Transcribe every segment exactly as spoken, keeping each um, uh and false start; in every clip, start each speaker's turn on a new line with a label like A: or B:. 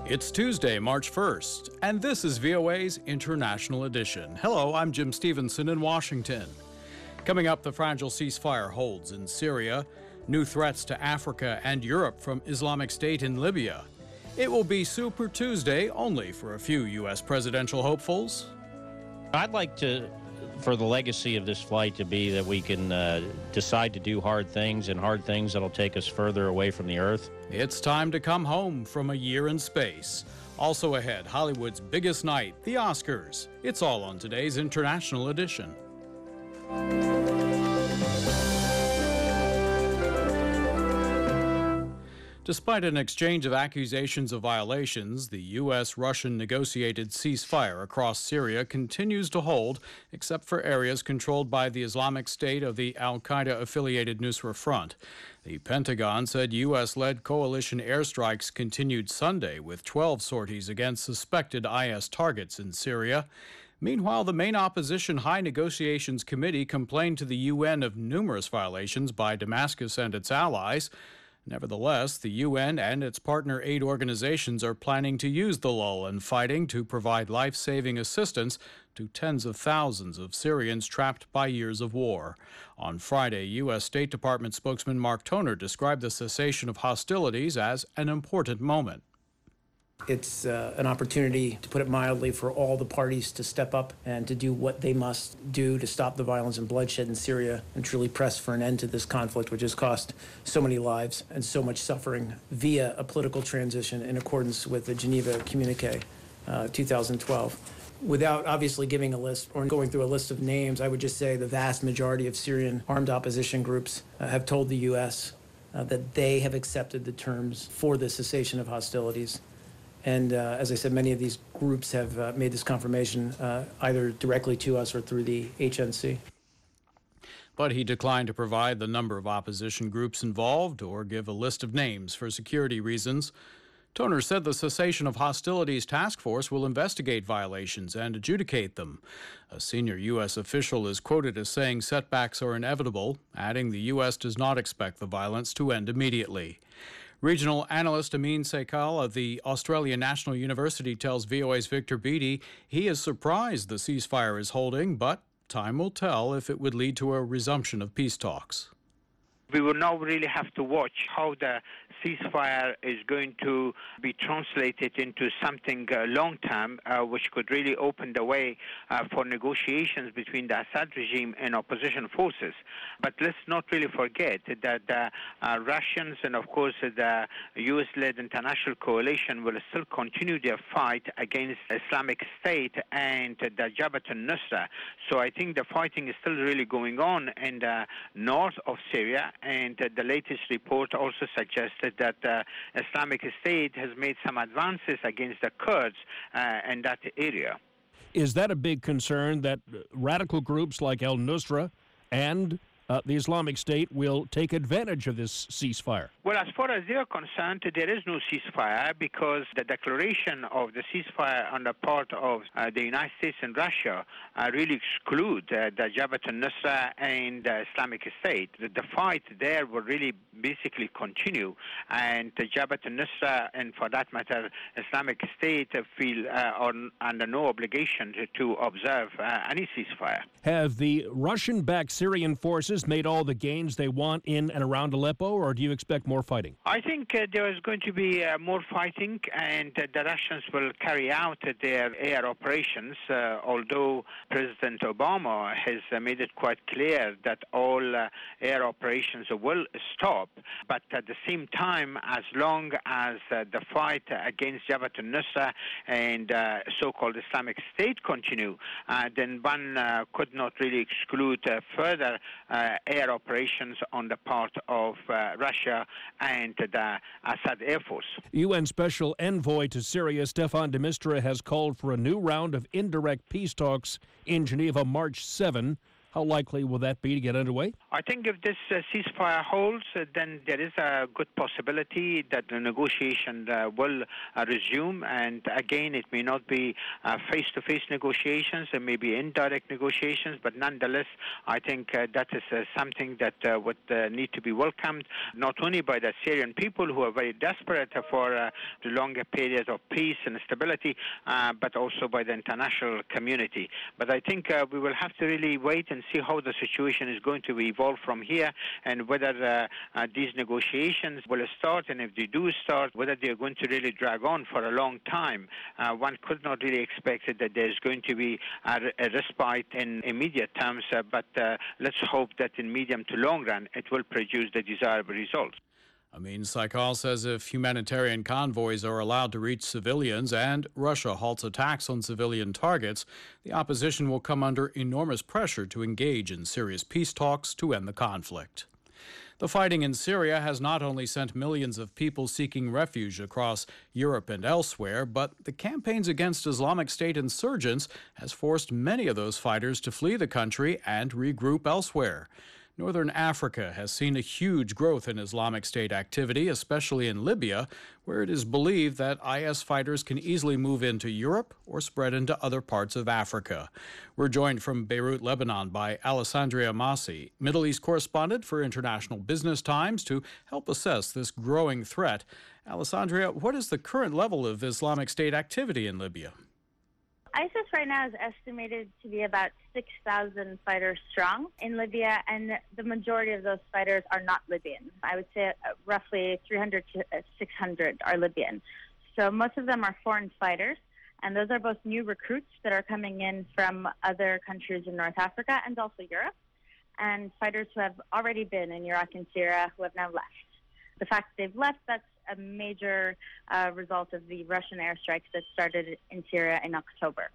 A: It's Tuesday, March first, and this is V O A's International Edition. Hello, I'm Jim Stevenson in Washington. Coming up, the fragile ceasefire holds in Syria, new threats to Africa and Europe from Islamic State in Libya. It will be Super Tuesday only for a few U S presidential hopefuls.
B: I'd like to, for the legacy of this flight to be that we can uh, decide to do hard things and hard things that'll take us further away from the earth.
A: It's time to come home from a year in space. Also ahead, Hollywood's biggest night, the Oscars. It's all on today's International Edition. Despite an exchange of accusations of violations, the U S-Russian negotiated ceasefire across Syria continues to hold, except for areas controlled by the Islamic State of the al-Qaeda-affiliated Nusra Front. The Pentagon said U S-led coalition airstrikes continued Sunday with twelve sorties against suspected I S targets in Syria. Meanwhile, the main opposition High Negotiations Committee complained to the U N of numerous violations by Damascus and its allies. Nevertheless, the U N and its partner aid organizations are planning to use the lull in fighting to provide life-saving assistance to tens of thousands of Syrians trapped by years of war. On Friday, U S State Department spokesman Mark Toner described the cessation of hostilities as an important moment.
C: It's uh, an opportunity, to put it mildly, for all the parties to step up and to do what they must do to stop the violence and bloodshed in Syria and truly press for an end to this conflict, which has cost so many lives and so much suffering, via a political transition in accordance with the Geneva Communique uh, two thousand twelve. Without obviously giving a list or going through a list of names, I would just say the vast majority of Syrian armed opposition groups uh, have told the U S uh, that they have accepted the terms for the cessation of hostilities. And uh, as I said, many of these groups have uh, made this confirmation uh, either directly to us or through the H N C.
A: But he declined to provide the number of opposition groups involved or give a list of names for security reasons. Toner said the cessation of hostilities task force will investigate violations and adjudicate them. A senior U S official is quoted as saying setbacks are inevitable, adding the U S does not expect the violence to end immediately. Regional analyst Amin Saikal of the Australian National University tells V O A's Victor Beattie he is surprised the ceasefire is holding, but time will tell if it would lead to a resumption of peace talks.
D: We will now really have to watch how the ceasefire is going to be translated into something uh, long-term, uh, which could really open the way uh, for negotiations between the Assad regime and opposition forces. But let's not really forget that the uh, Russians and, of course, the U S-led international coalition will still continue their fight against Islamic State and the Jabhat al-Nusra. So I think the fighting is still really going on in the north of Syria. And uh, the latest report also suggested that uh, Islamic State has made some advances against the Kurds uh, in that area.
E: Is that a big concern that radical groups like al-Nusra and uh, the Islamic State will take advantage of this ceasefire?
D: Well, as far as they're concerned, there is no ceasefire because the declaration of the ceasefire on the part of uh, the United States and Russia uh, really exclude uh, the Jabhat al-Nusra and the Islamic State. The, the fight there will really basically continue, and the Jabhat al-Nusra and, for that matter, Islamic State uh, feel uh, on, under no obligation to, to observe uh, any ceasefire.
E: Have the Russian-backed Syrian forces made all the gains they want in and around Aleppo, or do you expect more fighting?
D: I think uh, there is going to be uh, more fighting, and uh, the Russians will carry out uh, their air operations, uh, although President Obama has uh, made it quite clear that all uh, air operations will stop. But at the same time, as long as uh, the fight against Jabhat al-Nusra and uh, so-called Islamic State continue, uh, then one uh, could not really exclude uh, further uh, air operations on the part of uh, Russia and the Assad Air Force.
E: U N Special Envoy to Syria, Staffan de Mistura, has called for a new round of indirect peace talks in Geneva March seventh. How likely will that be to get underway?
D: I think if this uh, ceasefire holds, uh, then there is a good possibility that the negotiation uh, will uh, resume. And again, it may not be uh, face-to-face negotiations, it may be indirect negotiations, but nonetheless, I think uh, that is uh, something that uh, would uh, need to be welcomed, not only by the Syrian people who are very desperate for uh, the longer periods of peace and stability, uh, but also by the international community. But I think uh, we will have to really wait and see how the situation is going to evolve from here, and whether uh, uh, these negotiations will start, and if they do start, whether they're going to really drag on for a long time. Uh, one could not really expect that there's going to be a, a respite in immediate terms, uh, but uh, let's hope that in medium to long run it will produce the desirable results.
A: Amin Saikal says if humanitarian convoys are allowed to reach civilians and Russia halts attacks on civilian targets, the opposition will come under enormous pressure to engage in serious peace talks to end the conflict. The fighting in Syria has not only sent millions of people seeking refuge across Europe and elsewhere, but the campaigns against Islamic State insurgents has forced many of those fighters to flee the country and regroup elsewhere. Northern Africa has seen a huge growth in Islamic State activity, especially in Libya, where it is believed that I S fighters can easily move into Europe or spread into other parts of Africa. We're joined from Beirut, Lebanon by Alessandria Massi, Middle East correspondent for International Business Times, to help assess this growing threat. Alessandria, what is the current level of Islamic State activity in Libya?
F: ISIS right now is estimated to be about six thousand fighters strong in Libya, and the majority of those fighters are not Libyan. I would say roughly three hundred to six hundred are Libyan. So most of them are foreign fighters, and those are both new recruits that are coming in from other countries in North Africa and also Europe, and fighters who have already been in Iraq and Syria who have now left. The fact that they've left, that's a major uh, result of the Russian airstrikes that started in Syria in October.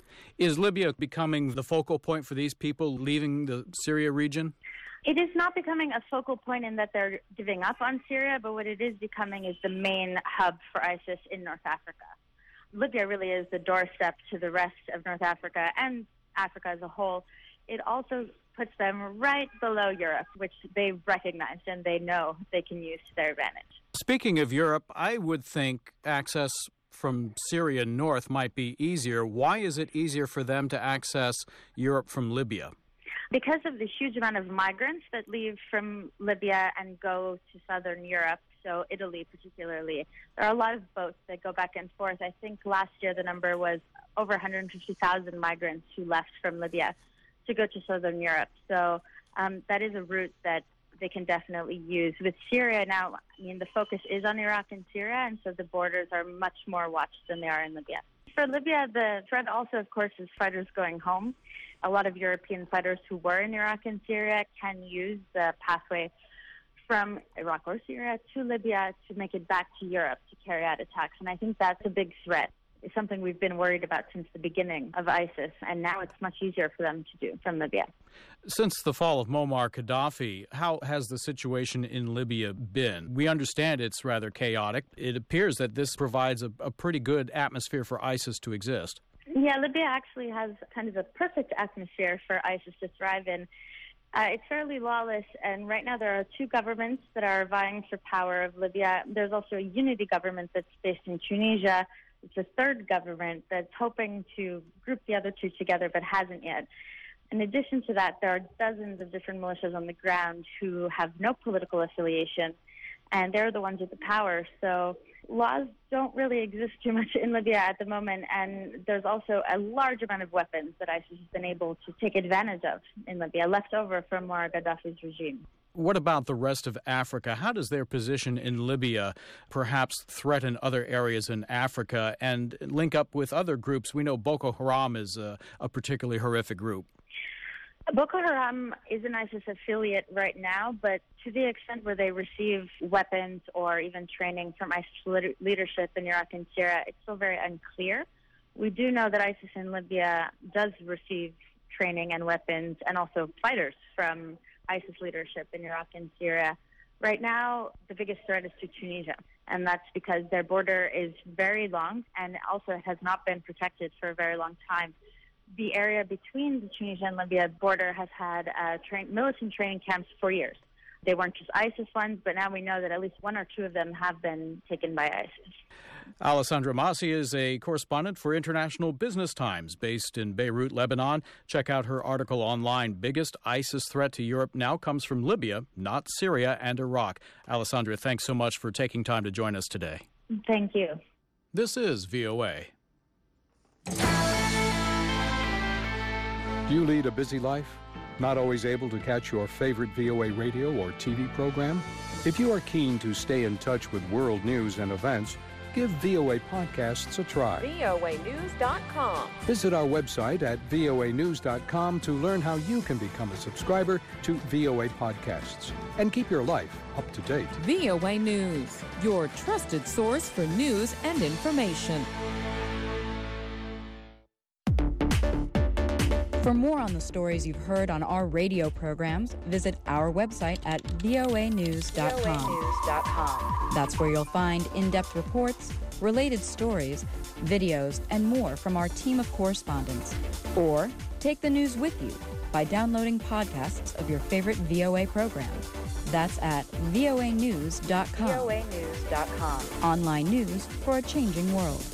A: Is Libya becoming the focal point for these people leaving the Syria region?
F: It is not becoming a focal point in that they're giving up on Syria, but what it is becoming is the main hub for ISIS in North Africa. Libya really is the doorstep to the rest of North Africa and Africa as a whole. It also puts them right below Europe, which they recognize and they know they can use to their advantage.
A: Speaking of Europe, I would think access from Syria north might be easier. Why is it easier for them to access Europe from Libya?
F: Because of the huge amount of migrants that leave from Libya and go to southern Europe, so Italy particularly. There are a lot of boats that go back and forth. I think last year the number was over one hundred fifty thousand migrants who left from Libya to go to southern Europe. So um, that is a route that they can definitely use. With Syria now, I mean, the focus is on Iraq and Syria, and so the borders are much more watched than they are in Libya. For Libya, the threat also, of course, is fighters going home. A lot of European fighters who were in Iraq and Syria can use the pathway from Iraq or Syria to Libya to make it back to Europe to carry out attacks. And I think that's a big threat. It's something we've been worried about since the beginning of ISIS, and now it's much easier for them to do from Libya.
A: Since the fall of Muammar Gaddafi, how has the situation in Libya been? We understand it's rather chaotic. It appears that this provides a, a pretty good atmosphere for ISIS to exist.
F: Yeah, Libya actually has kind of a perfect atmosphere for ISIS to thrive in. Uh, it's fairly lawless, and right now there are two governments that are vying for power of Libya. There's also a unity government that's based in Tunisia. It's a third government that's hoping to group the other two together, but hasn't yet. In addition to that, there are dozens of different militias on the ground who have no political affiliation, and they're the ones with the power. So laws don't really exist too much in Libya at the moment, and there's also a large amount of weapons that ISIS has been able to take advantage of in Libya, left over from Muammar Gaddafi's regime.
A: What about the rest of Africa? How does their position in Libya perhaps threaten other areas in Africa and link up with other groups? We know Boko Haram is a, a particularly horrific group.
F: Boko Haram is an ISIS affiliate right now, but to the extent where they receive weapons or even training from ISIS leadership in Iraq and Syria, it's still very unclear. We do know that ISIS in Libya does receive training and weapons and also fighters from ISIS leadership in Iraq and Syria. Right now, the biggest threat is to Tunisia, and that's because their border is very long and also has not been protected for a very long time. the area between the Tunisia and Libya border has had uh, train, militant training camps for years. They weren't just ISIS ones, but now we know that at least one or two of them have been taken by ISIS.
A: Alessandra Massi is a correspondent for International Business Times based in Beirut, Lebanon. Check out her article online. Biggest ISIS threat to Europe now comes from Libya, not Syria and Iraq. Alessandra, thanks so much for taking time to join us today.
F: Thank you.
A: This is V O A.
G: Do you lead a busy life? Not always able to catch your favorite V O A radio or T V program? If you are keen to stay in touch with world news and events, give V O A Podcasts a try.
H: V O A news dot com.
G: Visit our website at V O A news dot com to learn how you can become a subscriber to V O A Podcasts and keep your life up to date.
H: V O A News, your trusted source for news and information.
I: For more on the stories you've heard on our radio programs, visit our website at V O A news dot com.
H: V O A news dot com.
I: That's where you'll find in-depth reports, related stories, videos, and more from our team of correspondents. Or take the news with you by downloading podcasts of your favorite V O A program. That's at V O A news dot com.
H: V O A news dot com.
I: Online news for a changing world.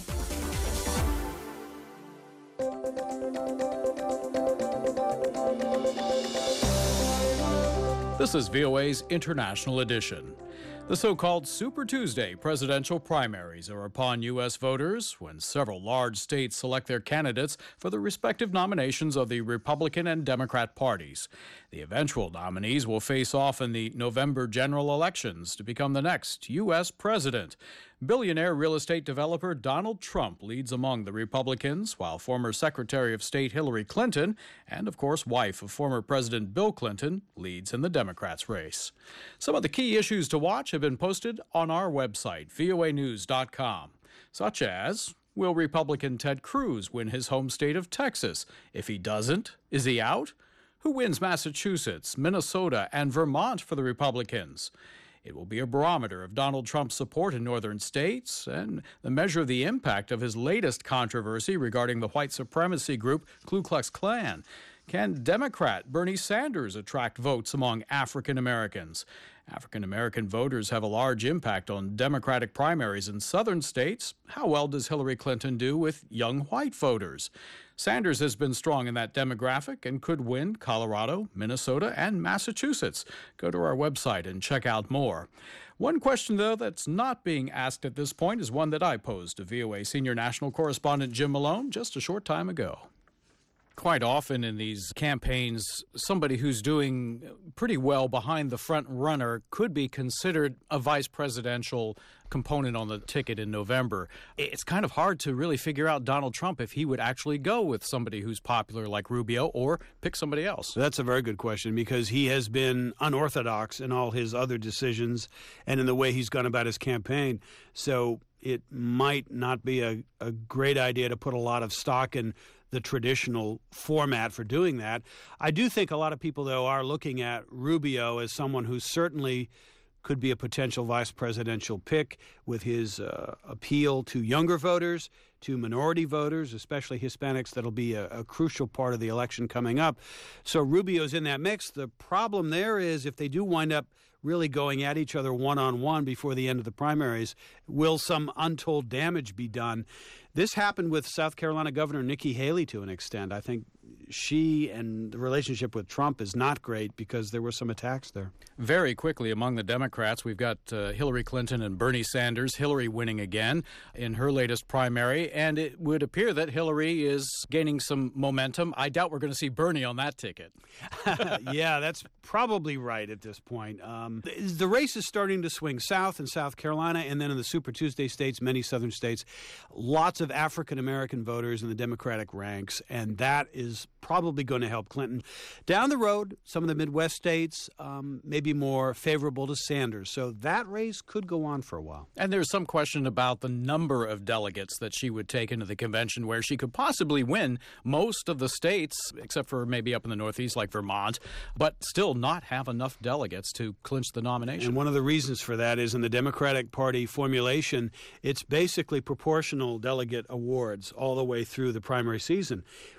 A: This is V O A's International Edition. The so-called Super Tuesday presidential primaries are upon U S voters when several large states select their candidates for the respective nominations of the Republican and Democrat parties. The eventual nominees will face off in the November general elections to become the next U S president. Billionaire real estate developer Donald Trump leads among the Republicans, while former Secretary of State Hillary Clinton, and of course wife of former President Bill Clinton, leads in the Democrats' race. Some of the key issues to watch have been posted on our website, V O A news dot com, such as, will Republican Ted Cruz win his home state of Texas? If he doesn't, is he out? Who wins Massachusetts, Minnesota, and Vermont for the Republicans? It will be a barometer of Donald Trump's support in northern states and the measure of the impact of his latest controversy regarding the white supremacy group Ku Klux Klan. Can Democrat Bernie Sanders attract votes among African Americans? African American voters have a large impact on Democratic primaries in southern states. How well does Hillary Clinton do with young white voters? Sanders has been strong in that demographic and could win Colorado, Minnesota, and Massachusetts. Go to our website and check out more. One question, though, that's not being asked at this point is one that I posed to V O A senior national correspondent Jim Malone just a short time ago. Quite often in these campaigns, somebody who's doing pretty well behind the front runner could be considered a vice presidential component on the ticket in November. It's kind of hard to really figure out Donald Trump if he would actually go with somebody who's popular like Rubio or pick somebody else.
J: That's a very good question because he has been unorthodox in all his other decisions and in the way he's gone about his campaign. So it might not be a, a great idea to put a lot of stock in the traditional format for doing that. I do think a lot of people, though, are looking at Rubio as someone who certainly could be a potential vice presidential pick with his uh, appeal to younger voters, to minority voters, especially Hispanics. That'll be a, a crucial part of the election coming up. So Rubio's in that mix. The problem there is if they do wind up really going at each other one-on-one before the end of the primaries, will some untold damage be done? This happened with South Carolina Governor Nikki Haley to an extent. I think she and the relationship with Trump is not great because there were some attacks there.
A: Very quickly, among the Democrats, we've got uh, Hillary Clinton and Bernie Sanders. Hillary winning again in her latest primary, and it would appear that Hillary is gaining some momentum. I doubt we're going to see Bernie on that ticket.
J: Yeah, that's probably right at this point. Um, the, the race is starting to swing south in South Carolina, and then in the Super Tuesday states, many southern states, lots of African-American voters in the Democratic ranks, and that is probably going to help Clinton. Down the road, some of the Midwest states um, may be more favorable to Sanders. So that race could go on for a while.
A: And there's some question about the number of delegates that she would take into the convention where she could possibly win most of the states, except for maybe up in the Northeast like Vermont, but still not have enough delegates to clinch the nomination.
J: And one of the reasons for that is in the Democratic Party formulation, it's basically proportional delegate awards all the way through the primary season.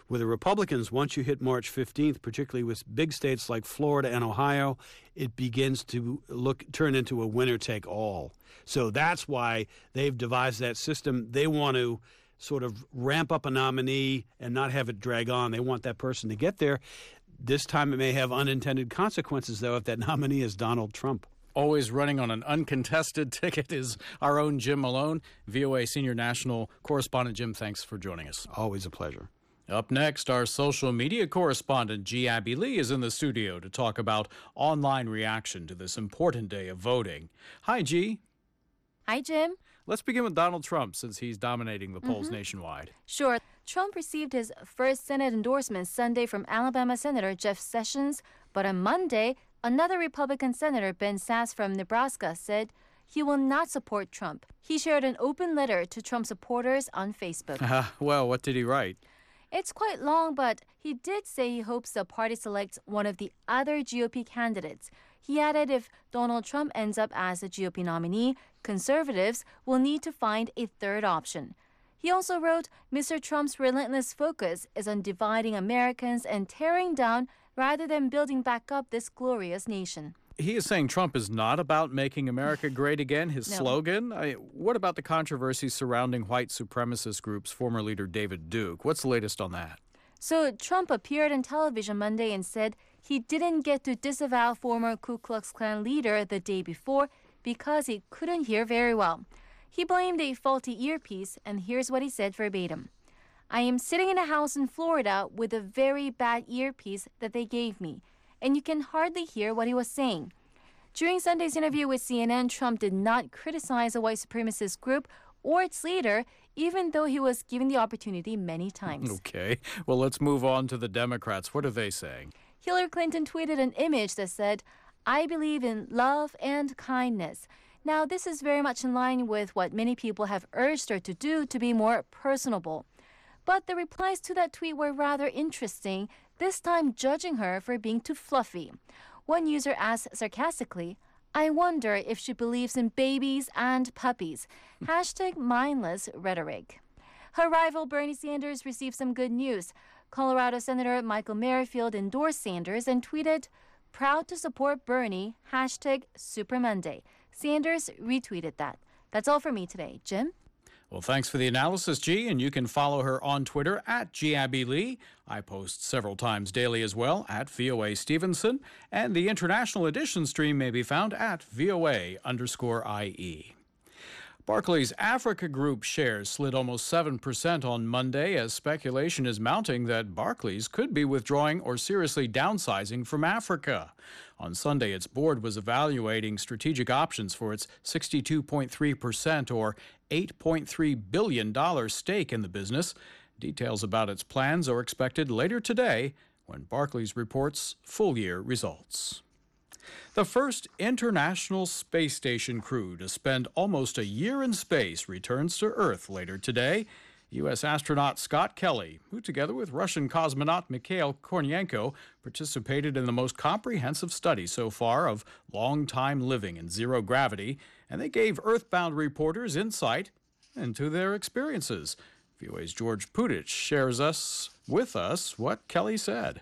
J: With the Republicans, once you hit March fifteenth, particularly with big states like Florida and Ohio, it begins to look turn into a winner-take-all. So that's why they've devised that system. They want to sort of ramp up a nominee and not have it drag on. They want that person to get there. This time it may have unintended consequences, though, if that nominee is Donald Trump.
A: Always running on an uncontested ticket is our own Jim Malone, V O A Senior National Correspondent. Jim, thanks for joining us.
J: Always a pleasure.
A: Up next, our social media correspondent, G. Abby Lee, is in the studio to talk about online reaction to this important day of voting. Hi, G.
K: Hi, Jim.
A: Let's begin with Donald Trump, since he's dominating the polls
K: mm-hmm.
A: nationwide.
K: Sure. Trump received his first Senate endorsement Sunday from Alabama Senator Jeff Sessions, but on Monday, another Republican Senator, Ben Sasse from Nebraska, said he will not support Trump. He shared an open letter to Trump supporters on Facebook.
A: Uh, well, what did he write?
K: It's quite long, but he did say he hopes the party selects one of the other G O P candidates. He added if Donald Trump ends up as the G O P nominee, conservatives will need to find a third option. He also wrote, Mister Trump's relentless focus is on dividing Americans and tearing down rather than building back up this glorious nation.
A: He is saying Trump is not about making America great again, his
K: no.
A: slogan. I, what about the controversy surrounding white supremacist groups, former leader David Duke? What's the latest on that?
K: So Trump appeared on television Monday and said he didn't get to disavow former Ku Klux Klan leader the day before because he couldn't hear very well. He blamed a faulty earpiece, and here's what he said verbatim. I am sitting in a house in Florida with a very bad earpiece that they gave me, and you can hardly hear what he was saying. During Sunday's interview with C N N, Trump did not criticize a white supremacist group or its leader, even though he was given the opportunity many times.
A: Okay. Well, let's move on to the Democrats. What are they saying?
K: Hillary Clinton tweeted an image that said, I believe in love and kindness. Now, this is very much in line with what many people have urged her to do to be more personable. But the replies to that tweet were rather interesting, this time judging her for being too fluffy. One user asked sarcastically, I wonder if she believes in babies and puppies. Hashtag mindless rhetoric. Her rival Bernie Sanders received some good news. Colorado Senator Michael Merrifield endorsed Sanders and tweeted, proud to support Bernie, hashtag Super Monday. Sanders retweeted that. That's all for me today. Jim?
A: Well, thanks for the analysis, G, and you can follow her on Twitter at G Abby Lee. I post several times daily as well at V O A Stevenson, and the international edition stream may be found at V O A underscore IE. Barclays Africa Group shares slid almost seven percent on Monday as speculation is mounting that Barclays could be withdrawing or seriously downsizing from Africa. On Sunday, its board was evaluating strategic options for its sixty-two point three percent or eight point three billion dollars stake in the business. Details about its plans are expected later today when Barclays reports full-year results. The first International Space Station crew to spend almost a year in space returns to Earth later today. U S astronaut Scott Kelly, who together with Russian cosmonaut Mikhail Kornienko participated in the most comprehensive study so far of long-time living in zero gravity, and they gave Earthbound reporters insight into their experiences. V O A's George Pudich shares us with us what Kelly said.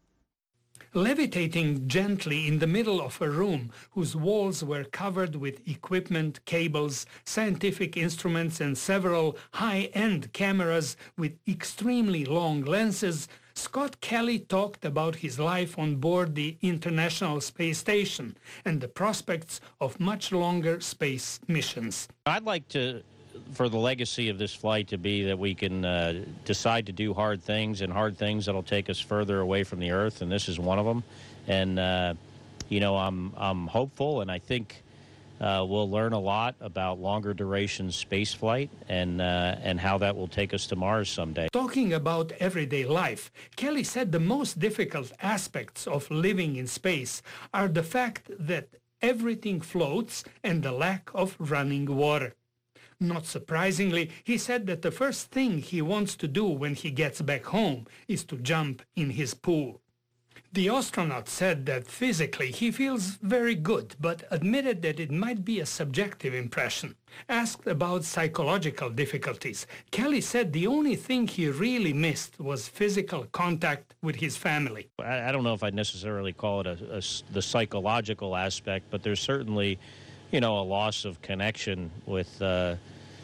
L: Levitating gently in the middle of a room whose walls were covered with equipment, cables, scientific instruments, and several high-end cameras with extremely long lenses, Scott Kelly talked about his life on board the International Space Station and the prospects of much longer space missions.
B: I'd like to for the legacy of this flight to be that we can uh, decide to do hard things, and hard things that'll take us further away from the Earth, and this is one of them. And, uh, you know, I'm, I'm hopeful, and I think uh, we'll learn a lot about longer duration space flight and, uh, and how that will take us to Mars someday.
L: Talking about everyday life, Kelly said the most difficult aspects of living in space are the fact that everything floats and the lack of running water. Not surprisingly, he said that the first thing he wants to do when he gets back home is to jump in his pool. The astronaut said that physically he feels very good, but admitted that it might be a subjective impression. Asked about psychological difficulties, Kelly said the only thing he really missed was physical contact with his family.
B: I, I don't know if I'd necessarily call it a, a, the psychological aspect, but there's certainly, you know, a loss of connection with uh,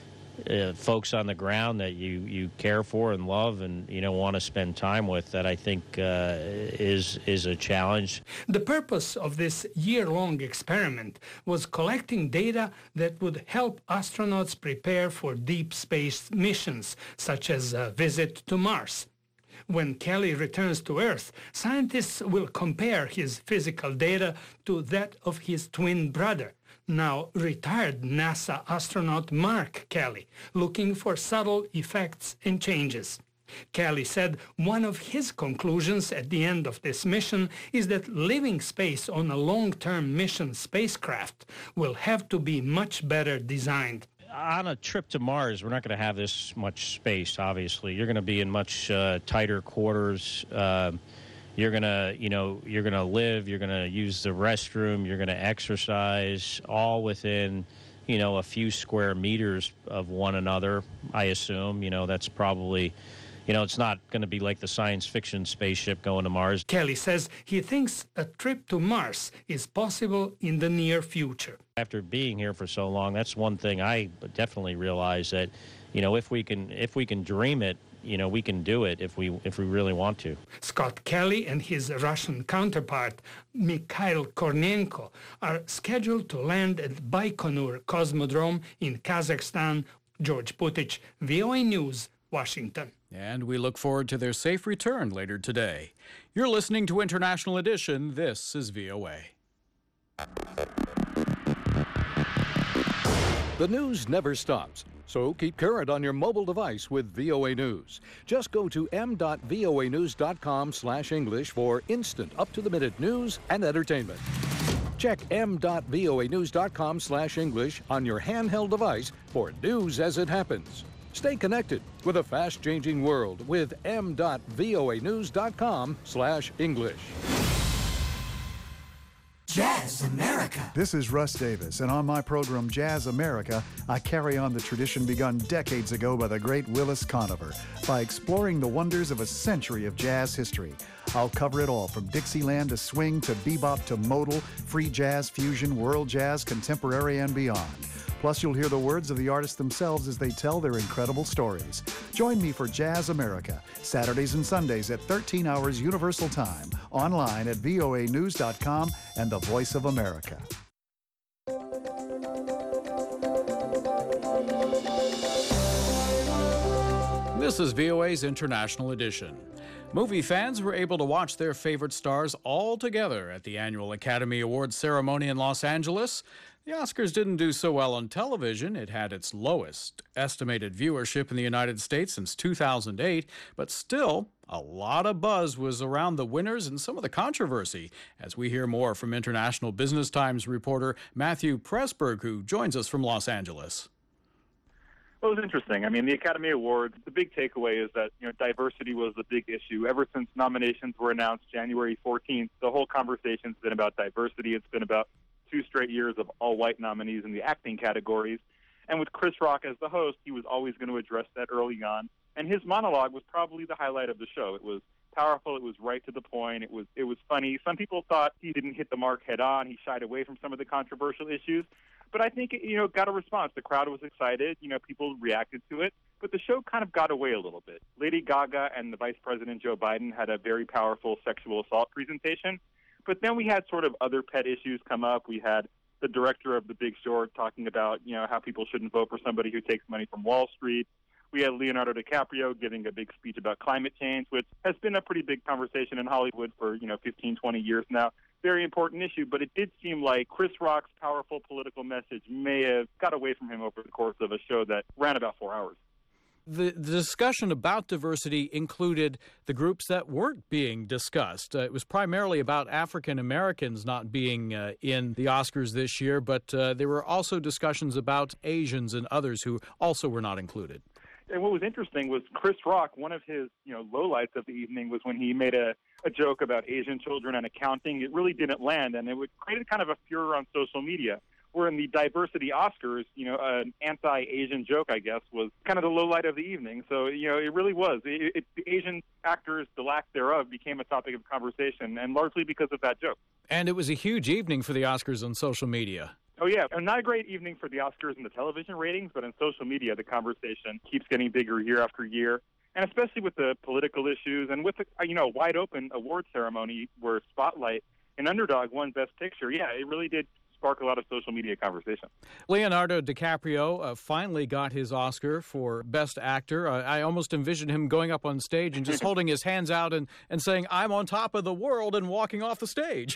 B: Uh, folks on the ground that you, you care for and love and, you know, want to spend time with that I think uh, is, is a challenge.
L: The purpose of this year-long experiment was collecting data that would help astronauts prepare for deep space missions, such as a visit to Mars. When Kelly returns to Earth, scientists will compare his physical data to that of his twin brother, now retired NASA astronaut Mark Kelly, looking for subtle effects and changes. Kelly said one of his conclusions at the end of this mission is that living space on a long-term mission spacecraft will have to be much better designed.
B: On a trip to Mars, we're not going to have this much space, obviously. You're going to be in much uh, tighter quarters. Uh, You're going to, you know, you're going to live, you're going to use the restroom, you're going to exercise, all within, you know, a few square meters of one another, I assume. You know, that's probably, you know, it's not going to be like the science fiction spaceship going to Mars.
L: Kelly says he thinks a trip to Mars is possible in the near future.
B: After being here for so long, that's one thing I definitely realize that, you know, if we can, if we can dream it, you know, we can do it if we if we really want to.
L: Scott Kelly and his Russian counterpart, Mikhail Kornienko, are scheduled to land at Baikonur Cosmodrome in Kazakhstan. George Putich, V O A News, Washington.
A: And we look forward to their safe return later today. You're listening to International Edition. This is V O A.
G: The news never stops, so keep current on your mobile device with V O A News. Just go to m dot voa news dot com slash English for instant, up-to-the-minute news and entertainment. Check m dot voa news dot com slash English on your handheld device for news as it happens. Stay connected with a fast-changing world with m dot voa news dot com slash English.
M: Jazz America. This is Russ Davis, and on my program Jazz America, I carry on the tradition begun decades ago by the great Willis Conover by exploring the wonders of a century of jazz history. I'll cover it all from Dixieland to swing to bebop to modal, free jazz, fusion, world jazz, contemporary, and beyond. Plus, you'll hear the words of the artists themselves as they tell their incredible stories. Join me for Jazz America, Saturdays and Sundays at thirteen hours Universal Time, online at voa news dot com and the Voice of America.
A: This is V O A's International Edition. Movie fans were able to watch their favorite stars all together at the annual Academy Awards ceremony in Los Angeles. The Oscars didn't do so well on television. It had its lowest estimated viewership in the United States since two thousand eight, but still, a lot of buzz was around the winners and some of the controversy, as we hear more from International Business Times reporter Matthew Pressburg, who joins us from Los Angeles.
N: Well, it was interesting. I mean, the Academy Awards, the big takeaway is that, you know, diversity was the big issue. Ever since nominations were announced January fourteenth, the whole conversation's been about diversity. It's been about two straight years of all-white nominees in the acting categories. And with Chris Rock as the host, he was always going to address that early on. And his monologue was probably the highlight of the show. It was powerful. It was right to the point. It was it was funny. Some people thought he didn't hit the mark head-on. He shied away from some of the controversial issues. But I think, it, you know, got a response. The crowd was excited. You know, people reacted to it. But the show kind of got away a little bit. Lady Gaga and the Vice President Joe Biden had a very powerful sexual assault presentation. But then we had sort of other pet issues come up. We had the director of The Big Short talking about, you know, how people shouldn't vote for somebody who takes money from Wall Street. We had Leonardo DiCaprio giving a big speech about climate change, which has been a pretty big conversation in Hollywood for, you know, fifteen, twenty years now. Very important issue, but it did seem like Chris Rock's powerful political message may have got away from him over the course of a show that ran about four hours.
A: The, the discussion about diversity included the groups that weren't being discussed. Uh, it was primarily about African Americans not being uh, in the Oscars this year, but uh, there were also discussions about Asians and others who also were not included.
N: And what was interesting was Chris Rock, one of his, you know, lowlights of the evening was when he made a, a joke about Asian children and accounting. It really didn't land, and it would create kind of a furor on social media. Where in the diversity Oscars, you know, an anti-Asian joke, I guess, was kind of the low light of the evening. So, you know, it really was. It, it, the Asian actors, the lack thereof, became a topic of conversation, and largely because of that joke.
A: And it was a huge evening for the Oscars on social media.
N: Oh, yeah. And not a great evening for the Oscars and the television ratings, but in social media, the conversation keeps getting bigger year after year. And especially with the political issues and with, the, you know, wide open award ceremony where Spotlight and Underdog won Best Picture. Yeah, it really did spark a lot of social media conversation.
A: Leonardo DiCaprio uh, finally got his Oscar for Best Actor. Uh, I almost envisioned him going up on stage and just holding his hands out and, and saying, "I'm on top of the world," and walking off the stage.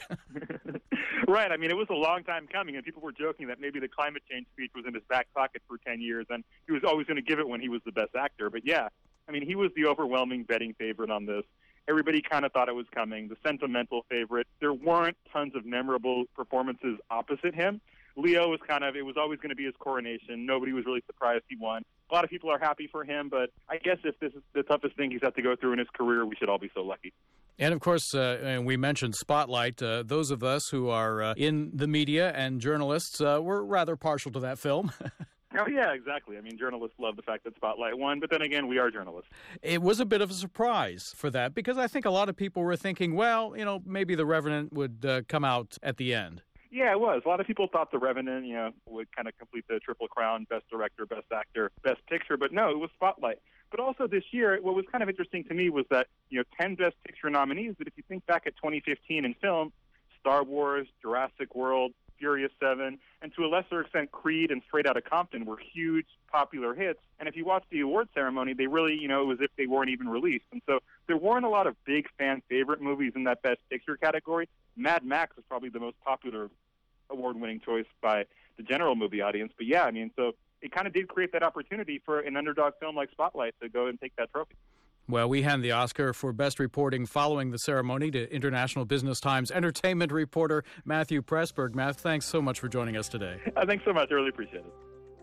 N: Right. I mean, it was a long time coming, and people were joking that maybe the climate change speech was in his back pocket for ten years, and he was always going to give it when he was the Best Actor. But yeah, I mean, he was the overwhelming betting favorite on this. Everybody kind of thought it was coming, the sentimental favorite. There weren't tons of memorable performances opposite him. Leo was kind of, it was always going to be his coronation. Nobody was really surprised he won. A lot of people are happy for him, but I guess if this is the toughest thing he's had to go through in his career, we should all be so lucky.
A: And, of course, uh, and we mentioned Spotlight. Uh, those of us who are uh, in the media and journalists uh, were rather partial to that film.
N: Oh, yeah, exactly. I mean, journalists love the fact that Spotlight won, but then again, we are journalists.
A: It was a bit of a surprise for that because I think a lot of people were thinking, well, you know, maybe The Revenant would uh, come out at the end.
N: Yeah, it was. A lot of people thought The Revenant, you know, would kind of complete the Triple Crown, Best Director, Best Actor, Best Picture, but no, it was Spotlight. But also this year, what was kind of interesting to me was that, you know, ten Best Picture nominees, but if you think back at twenty fifteen in film, Star Wars, Jurassic World, Furious seven, and to a lesser extent, Creed and Straight Outta Compton were huge, popular hits. And if you watch the award ceremony, they really, you know, it was as if they weren't even released. And so there weren't a lot of big fan favorite movies in that Best Picture category. Mad Max was probably the most popular award-winning choice by the general movie audience. But yeah, I mean, so it kind of did create that opportunity for an underdog film like Spotlight to go and take that trophy.
A: Well, we hand the Oscar for Best Reporting following the ceremony to International Business Times entertainment reporter Matthew Pressburg. Matt, thanks so much for joining us today.
N: Uh, thanks so much. I really appreciate it.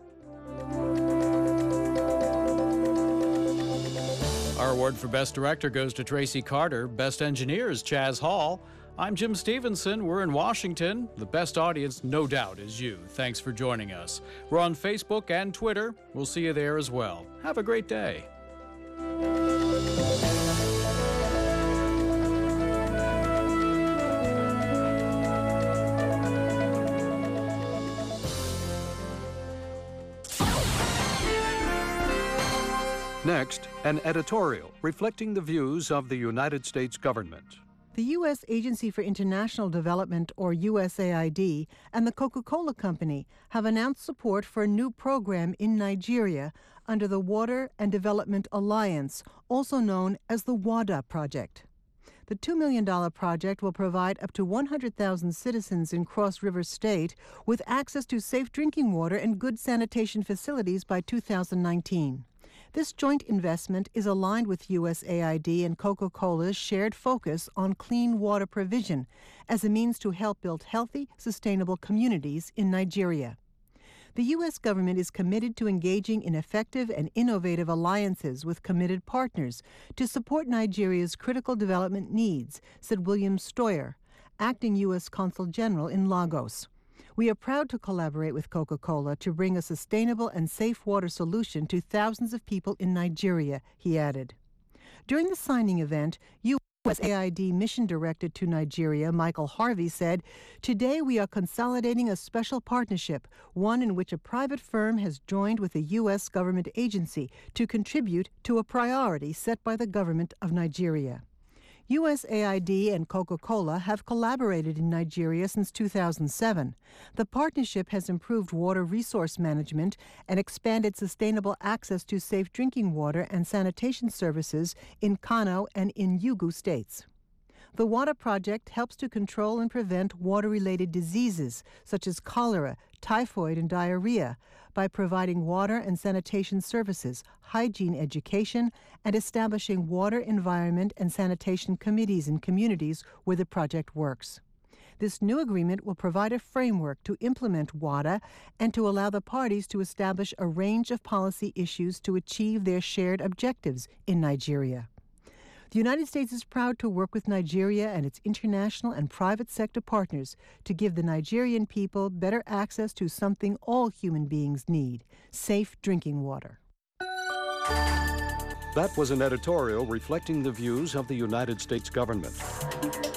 A: Our award for Best Director goes to Tracy Carter. Best Engineer is Chaz Hall. I'm Jim Stevenson. We're in Washington. The best audience, no doubt, is you. Thanks for joining us. We're on Facebook and Twitter. We'll see you there as well. Have a great day.
G: Next, an editorial reflecting the views of the United States government.
O: The U S Agency for International Development, or U S A I D, and the Coca-Cola Company have announced support for a new program in Nigeria under the Water and Development Alliance, also known as the WADA project. The two million dollars project will provide up to one hundred thousand citizens in Cross River State with access to safe drinking water and good sanitation facilities by two thousand nineteen. This joint investment is aligned with U S A I D and Coca-Cola's shared focus on clean water provision as a means to help build healthy, sustainable communities in Nigeria. The U S government is committed to engaging in effective and innovative alliances with committed partners to support Nigeria's critical development needs, said William Stoyer, acting U S Consul General in Lagos. We are proud to collaborate with Coca-Cola to bring a sustainable and safe water solution to thousands of people in Nigeria, he added. During the signing event, U S A I D Mission Director to Nigeria, Michael Harvey, said, "Today we are consolidating a special partnership, one in which a private firm has joined with a U S government agency to contribute to a priority set by the government of Nigeria." U S A I D and Coca-Cola have collaborated in Nigeria since two thousand seven. The partnership has improved water resource management and expanded sustainable access to safe drinking water and sanitation services in Kano and in Yugu states. The WADA project helps to control and prevent water-related diseases such as cholera, typhoid, and diarrhea by providing water and sanitation services, hygiene education, and establishing water, environment, and sanitation committees in communities where the project works. This new agreement will provide a framework to implement WADA and to allow the parties to establish a range of policy issues to achieve their shared objectives in Nigeria. The United States is proud to work with Nigeria and its international and private sector partners to give the Nigerian people better access to something all human beings need: safe drinking water.
G: That was an editorial reflecting the views of the United States government.